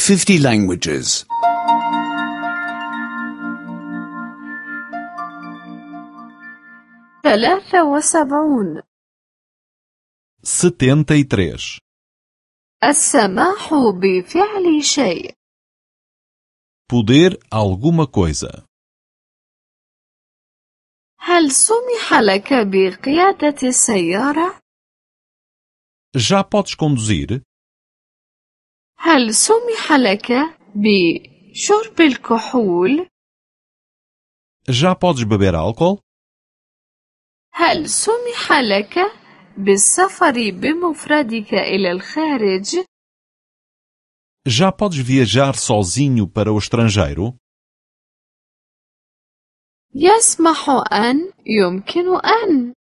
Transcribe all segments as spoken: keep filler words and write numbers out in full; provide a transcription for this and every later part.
fifty languages. ثلاثة وسبعون. setenta e três. السماح بفعل شيء. Poder alguma coisa. هل سمح لك بقيادة السيارة؟ Já podes conduzir? هل سمح لك بشرب الكحول؟ Já podes beber álcool? هل سمح لك بالسفر بمفردك إلى الخارج؟ Já podes viajar sozinho para o estrangeiro? يسمح أن يمكن أن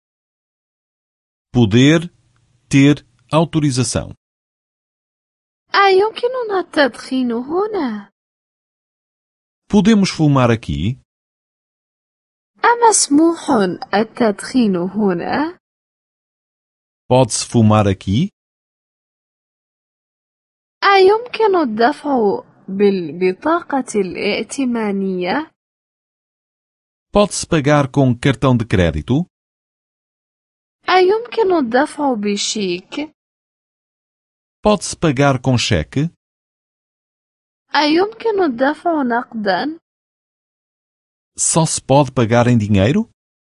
Poder ter autorização. أيمكننا التدخين هنا؟ Podemos fumar aqui? أمسموح التدخين هنا؟ Pode-se fumar aqui? أيمكن الدفع بالبطاقة الائتمانية؟ Pode-se pagar com cartão de crédito? أيمكن الدفع بشيك؟ Pode-se pagar com cheque? أيمكن الدفع نقدا؟ Só se pode pagar em dinheiro?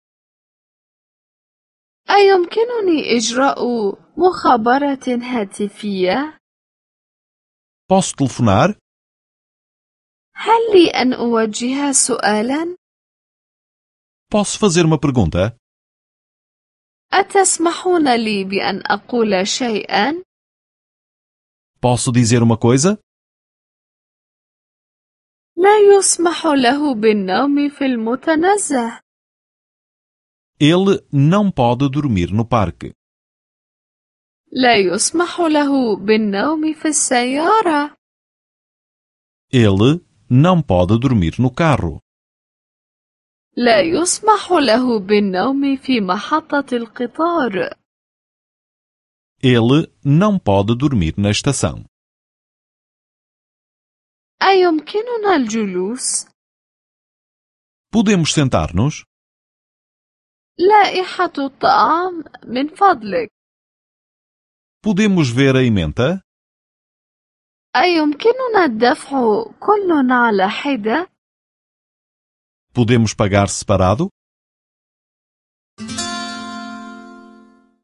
أيمكنني إجراء مخابرة هاتفية؟ Posso telefonar? هل لي أن أوجه سؤالا؟ Posso fazer uma pergunta? أتسمحون لي بأن أقول شيئا؟ Posso dizer uma coisa? لا يسمح له بالنوم في المتنزه. Ele não pode dormir no parque. لا يسمح له بالنوم في السيارة. Ele não pode dormir no carro. لا يسمح له بالنوم في محطة القطار. Ele não pode dormir na estação. أيمكننا الجلوس؟ Podemos sentar-nos? لائحة الطعام من فضلك. Podemos ver a ementa? أيمكننا الدفع كل على حدة؟ Podemos pagar separado?